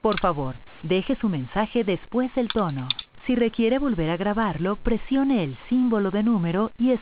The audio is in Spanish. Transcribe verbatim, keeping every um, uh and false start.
Por favor, deje su mensaje después del tono. Si requiere volver a grabarlo, presione el símbolo de número y